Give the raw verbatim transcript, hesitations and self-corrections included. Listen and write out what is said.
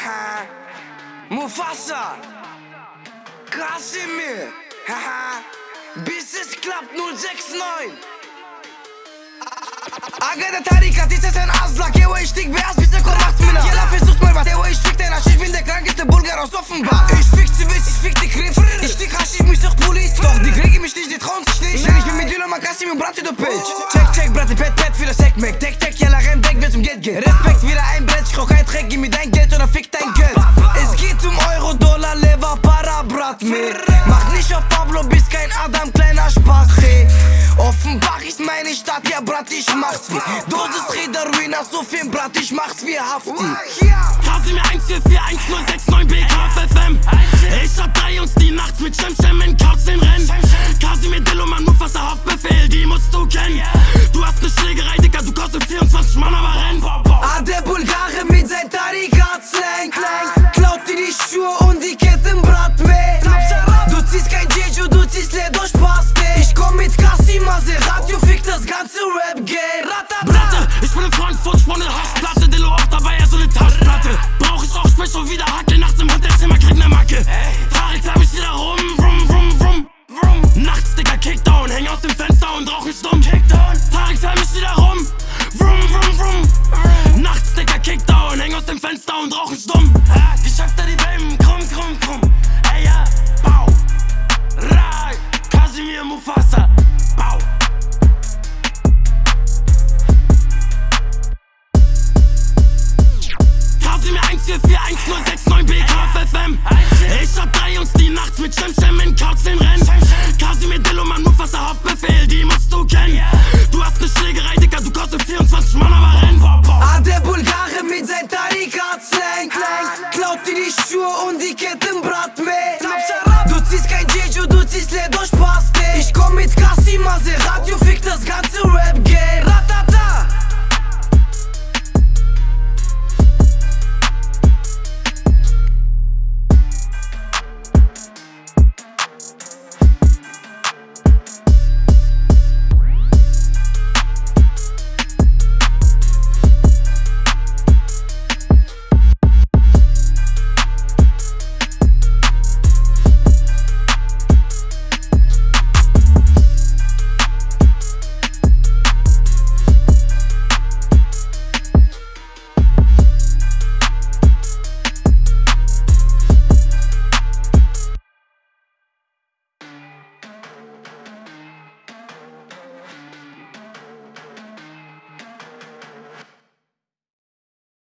haha. Mufasa, Kasimir, haha. Bis es klappt null sechs neun. Aga der Tarikat, ist es ein Aslak? Ewa, ich stieg beerst, bis er kommt, macht's mir nach. Jella, versucht mal was. Ewa, ich fick den Hasch, ich bin der krankeste Bulgar aus Offenbach. Ich fick Zivis, ich fick die Griff. Ich stieg Hasch, ich mich sucht Police. Doch, die kriegen mich nicht, die trauen sich nicht. Denn ich bin mit Dynamo, Kasim und Brati, du Pitch. Check, check, Brati, Pet, Pet, für das Heckmeck. Deck, deck, Jella, renn, deck, wer zum Geld geht. Respekt, wieder ein Brett, ich koch ein Dreck, gib mir dein Geld oder fick dein Geld. Es geht um Euro, Dollar, Lever, Para, Brat, mir. Mach nicht auf Pablo, bist kein Adam, kleiner Spaß, hey. Offenbach ist meine Stadt, ja Brat, ich mach's wie Dosis Räder, Ruina, so viel Brat, ich mach's wie Hafti. Kasimir eins vier vier eins null sechs neun B K F F M. Ich hab drei Jungs, die nachts mit Shemshem in Couch den rennen. Kasimir Dilloman, Mufasa, Haftbefehl, die musst du kennen. Du hast ne Schlägerei, Dicker, du kostet vierundzwanzig Mann, aber renn. Ah, der Bulgare mit sein Tarikat-Slang klaut dir die Schuhe und die Ketten, Brat, meh. Du ziehst kein Jeju, du ziehst Ledo, Spaß, ey. Ich komm mit Kasim, Radio, fick das ganze Rap-Game. Bratte, ich bin in Frankfurt, ich wohne in Hausplatte. Dillo auch dabei, er so ne Taschenplatte. Brauch ich auch Special wieder Hacke, nachts im Hotelzimmer krieg ne Macke. Tarek treib ich wieder rum, vrum, vrum, vrum. Nachts, Digga, Kickdown, häng aus dem Fenster und rauch 'n Stumm. Tarek treib mich wieder rum, vrum, vrum, vrum. Nachts, Digga, Kickdown, häng aus dem Fenster und rauch 'n Stumm. Geschäfte die Bämen, krumm, krumm, krumm. Ey, ja, bau. Rai, Kasimir, Mufasa, bau. Kasimir eins vier vier eins null sechs neun B K F F M. Ich hab drei Jungs, die nachts mit Shemshem in Couch den rennen. Kasimir Dilloman, Mufasa, Haftbefehl, die musst du kennen. Du hast ne Schlägerei, Dicker, du kostet vierundzwanzig Mann, aber renn. Ah, der Bulgare